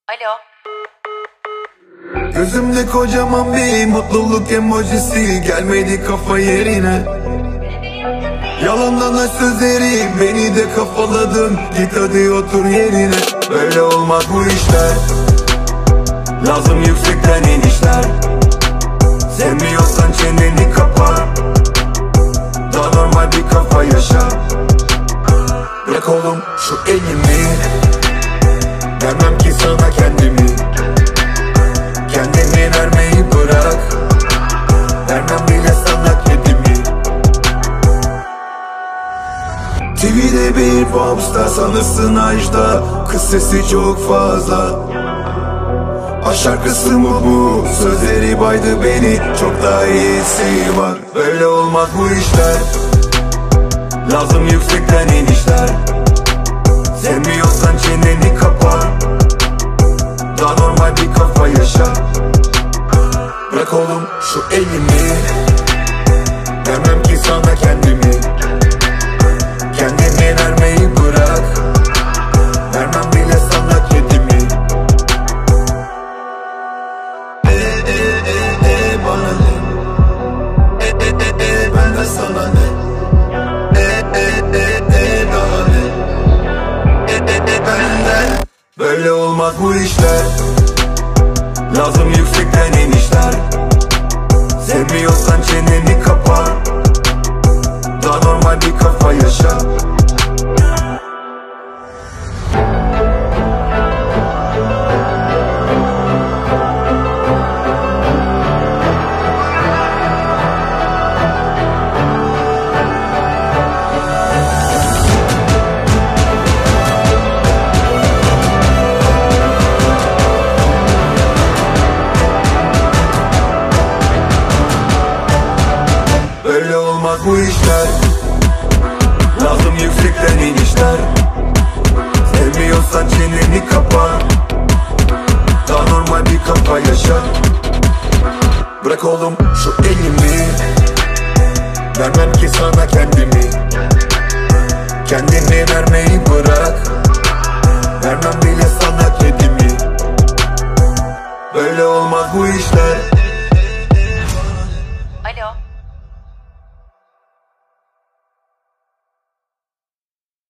Alo. Gözümde kocaman bir mutluluk emojisi, gelmedi kafa yerine. Yalandan sözleri beni de kafaladın, git hadi otur yerine. Böyle olmaz bu işler, lazım yüksekten inişler. Sevmiyorsan çeneni kapa, daha normal bir kafa yaşa. Bırak oğlum şu elimi, vermem ki sana kendimi. Kendini vermeyi bırak, vermem bile sana kedimi. TV'de bir popstar sanırsın Ajda, kız sesi çok fazla. Aşk şarkısı mu, sözleri baydı beni, çok daha iyisi var. Böyle olmaz bu işler, lazım yüksekten inişler. Sevmiyorsan çeneni kapa, daha normal bir kafa yaşa. Bırak oğlum şu elimi, vermem ki sana kendimi. Kendini vermeyi bırak, vermem bile sana kedimi. Bana ne? Ben de sana ne? Daha ne? Benden. Böyle olmaz bu işler, lazım yüksekten inişler. Sevmiyorsan çeneni kapa, daha normal bir kafa yaşa. Böyle olmaz bu işler, lazım yüksekten inişler. Sevmiyorsan çeneni kapa, daha normal bir kafa yaşa. Bırak oğlum şu elimi, vermem ki sana kendimi. Kendini vermeyi bırak, vermem bile